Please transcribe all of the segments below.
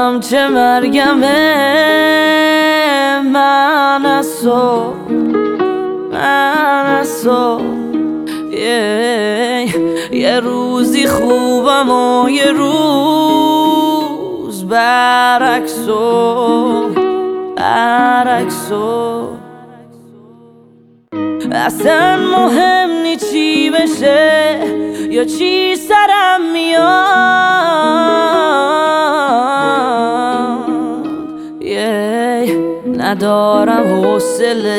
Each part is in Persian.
نمیدونم چه مرگمه، من از تو یه روزی خوبم و یه روز برعکسو اصلا مهم نی چی بشه یا چی سرم میاد، ندارم حوصله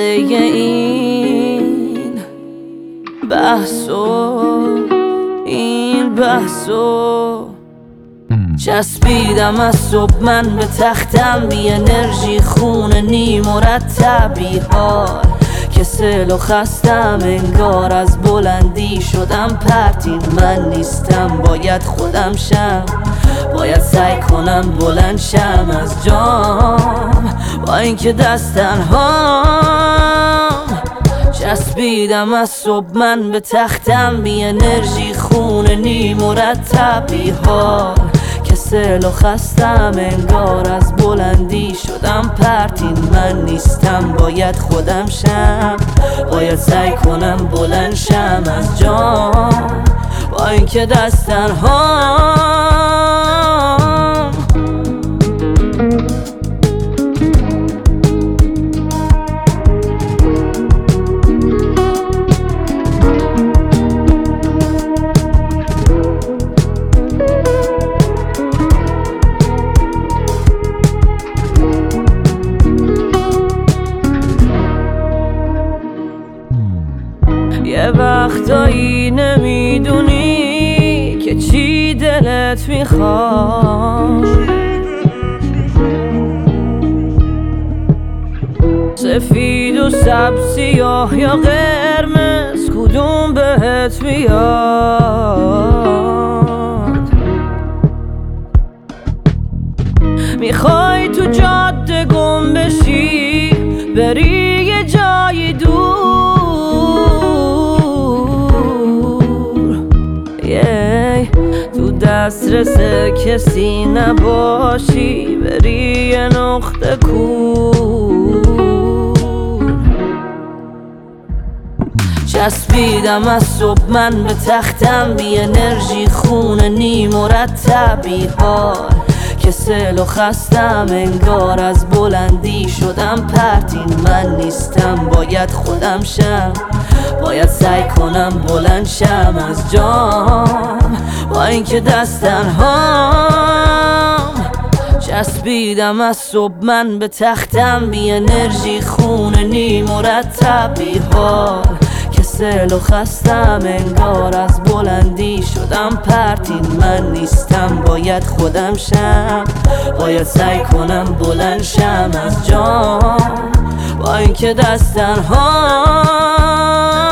این بحثو چسبیدم از صبح من به تختم، بی انرژی خونه نی مرتبی حال کسل و خستم، انگار از بلندی شدم پرتین من نیستم، باید خودم شم، باید سعی کنم بلند شم از جام، با اینکه دست تنهام چسبیدم از صبح من به تختم، بی انرژی خونه نی مرتبی حال کسل و خستم، انگار از بلندی شدم پرتین من نیستم، باید خودم شم، باید سعی کنم بلند شم از جام، با اینکه دست تنهام. یه وقتایی نمیدونی که چی دلت میخواد، سفید و سبز، سیاه یا قرمز، کدوم بهت میاد؟ میخوای تو جاده گم بشی، بری یه جای دور، تو دسترس کسی نباشی، بری یه نقطه کور. چسبیدم از صبح من به تختم، بی انرژی خونه نی مرتبی حال کسل و خستم، انگار از بلندی شدم پرتین من نیستم، باید خودم شم، باید سعی کنم بلند شم از جام، با اینکه دست تنهام چسبیدم از صبح من به تختم، بی انرژی خونه نی مرتبی حال کسل و خستم، انگار از بلندی شدم پرتین من نیستم، باید خودم شم، باید سعی کنم بلند شم از جام، با اینکه دست تنهام.